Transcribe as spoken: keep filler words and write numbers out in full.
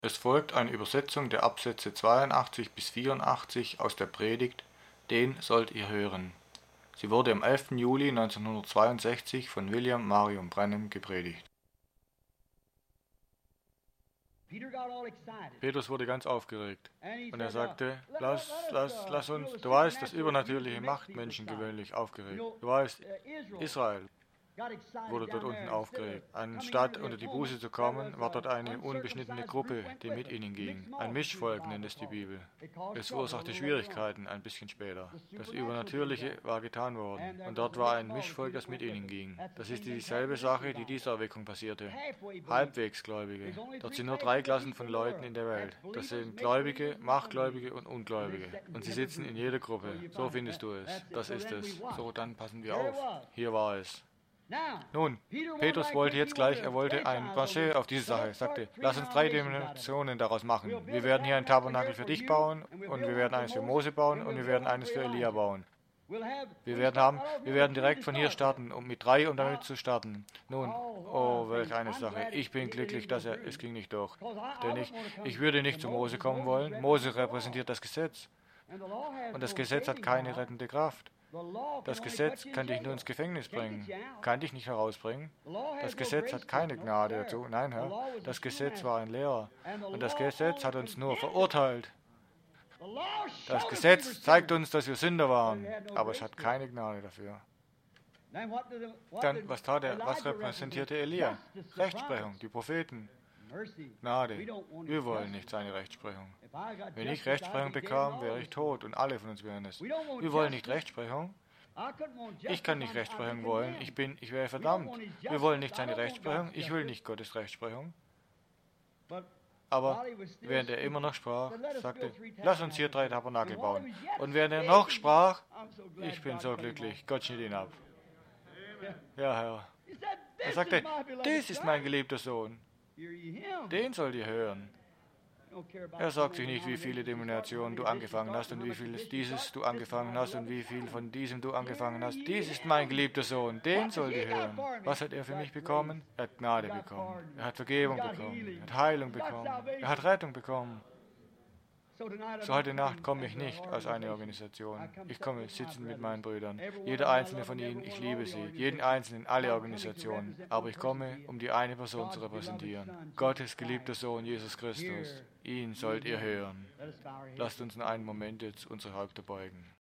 Es folgt eine Übersetzung der Absätze zweiundachtzig bis vierundachtzig aus der Predigt Den sollt ihr hören. Sie wurde am elften Juli neunzehnhundertzweiundsechzig von William Marion Branham gepredigt. Petrus wurde ganz aufgeregt und er sagte, lass, lass, lass uns, du weißt, das Übernatürliche macht Menschen gewöhnlich aufgeregt. Du weißt, Israel wurde dort unten aufgeregt. Anstatt unter die Buße zu kommen, war dort eine unbeschnittene Gruppe, die mit ihnen ging. Ein Mischvolk nennt es die Bibel. Es verursachte Schwierigkeiten ein bisschen später. Das Übernatürliche war getan worden und dort war ein Mischvolk, das mit ihnen ging. Das ist dieselbe Sache, die dieser Erweckung passierte. Halbwegs Gläubige. Dort sind nur drei Klassen von Leuten in der Welt. Das sind Gläubige, Machtgläubige und Ungläubige. Und sie sitzen in jeder Gruppe. So findest du es. Das ist es. So, dann passen wir auf. Hier war es. Nun, Petrus wollte jetzt gleich, er wollte ein Penché auf diese Sache. Er sagte, lass uns drei Denominationen daraus machen. Wir werden hier ein Tabernakel für dich bauen und wir werden eines für Mose bauen und wir werden eines für Elia bauen. Wir werden haben, wir werden direkt von hier starten, um mit drei, um damit zu starten. Nun, oh, welch eine Sache. Ich bin glücklich, dass er, es ging nicht durch. Denn ich, ich würde nicht zu Mose kommen wollen. Mose repräsentiert das Gesetz. Und das Gesetz hat keine rettende Kraft. Das Gesetz kann dich nur ins Gefängnis bringen, kann dich nicht herausbringen. Das Gesetz hat keine Gnade dazu. Nein, Herr, das Gesetz war ein Lehrer. Und das Gesetz hat uns nur verurteilt. Das Gesetz zeigt uns, dass wir Sünder waren, aber es hat keine Gnade dafür. Dann, was tat er? Was repräsentierte Elia? Rechtsprechung, die Propheten. Gnade. Wir wollen nicht seine Rechtsprechung. Wenn ich Rechtsprechung bekam, wäre ich tot und alle von uns wären es. Wir wollen nicht Rechtsprechung. Ich kann nicht Rechtsprechung wollen. Ich bin, ich wäre verdammt. Wir wollen nicht seine Rechtsprechung. Ich will nicht Gottes Rechtsprechung. Aber während er immer noch sprach, sagte, lass uns hier drei Tabernakel bauen. Und während er noch sprach, ich bin so glücklich, Gott schnitt ihn ab. Ja, Herr. Er sagte, dies ist mein geliebter Sohn. Den sollt ihr hören. Er sagt sich nicht, wie viele Denominationen du angefangen hast und wie viel dieses du angefangen hast und wie viel von diesem du angefangen hast. Dies ist mein geliebter Sohn, den sollt ihr hören. Was hat er für mich bekommen? Er hat Gnade bekommen. Er hat Vergebung bekommen. Er hat Heilung bekommen. Er hat Rettung bekommen. So heute Nacht komme ich nicht aus einer Organisation. Ich komme sitzen mit meinen Brüdern. Jeder einzelne von ihnen, ich liebe sie. Jeden einzelnen, alle Organisationen. Aber ich komme, um die eine Person zu repräsentieren. Gottes geliebter Sohn, Jesus Christus. Ihn sollt ihr hören. Lasst uns in einem Moment jetzt unsere Häupter beugen.